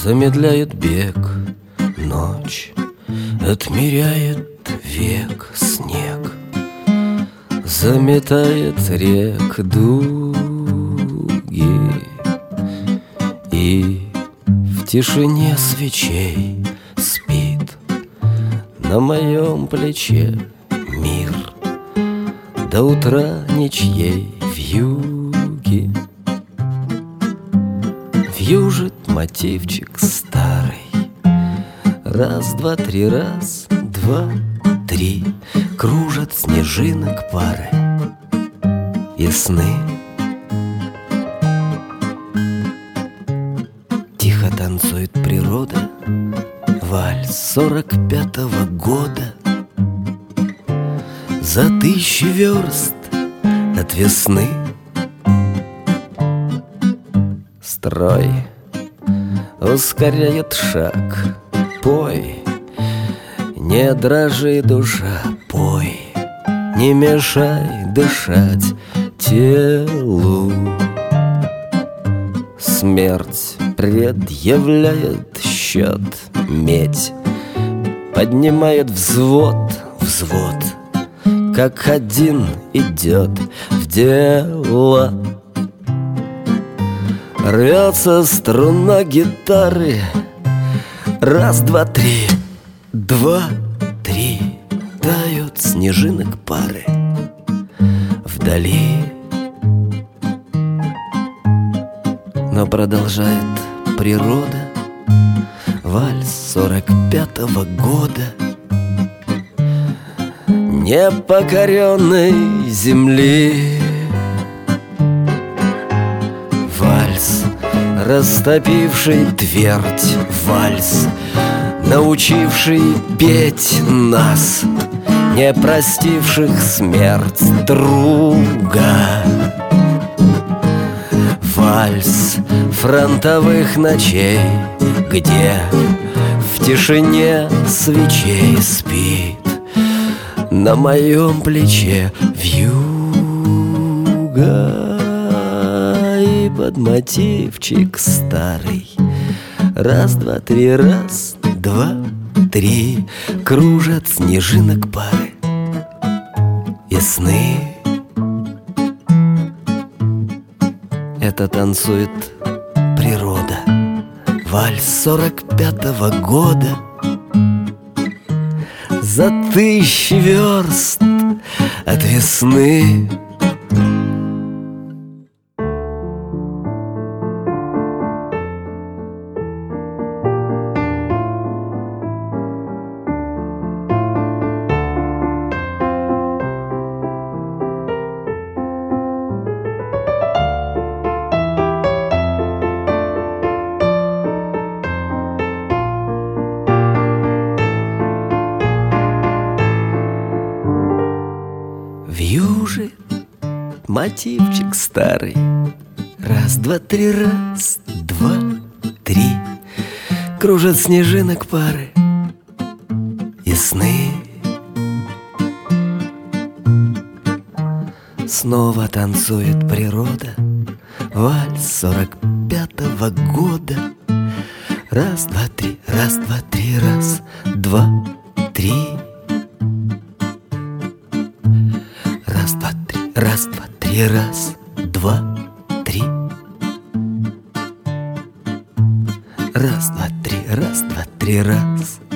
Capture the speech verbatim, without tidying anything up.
Замедляет бег ночь, отмеряет век снег, заметает рек дуги. И в тишине свечей спит на моем плече мир, до утра ничьей вьюги. Вьюжит мотивчик старый, раз, два, три, раз, два, три. Кружат снежинок пары и сны. Тихо танцует природа, вальс сорок пятого года. За тысячи верст от весны. Строй ускоряет шаг, пой, не дрожи, душа, пой, не мешай дышать телу. Смерть предъявляет счет, медь поднимает взвод, взвод, как один идет в дело. Рвется струна гитары, раз, два, три, два, три. Тают снежинок пары вдали. Но продолжает природа вальс сорок пятого года непокоренной земли. Вальс, растопивший твердь, вальс, научивший петь нас, не простивших смерть друга. Вальс фронтовых ночей, где в тишине свечей спит на моем плече вьюга. И под мотивчик старый, раз, два, три, раз, два, три. Кружат снежинок пары и сны. Это танцует природа, вальс сорок пятого года. За тысячи верст от весны. Вьюжит мотивчик старый, раз, два, три, раз, два, три. Кружат снежинок пары и сны. Снова танцует природа вальс сорок пятого года. Раз, два, три, раз, два, три, раз, два, три. Раз, два, три, раз, два, три, раз, два, три. Раз, два, три, раз, два, три, раз.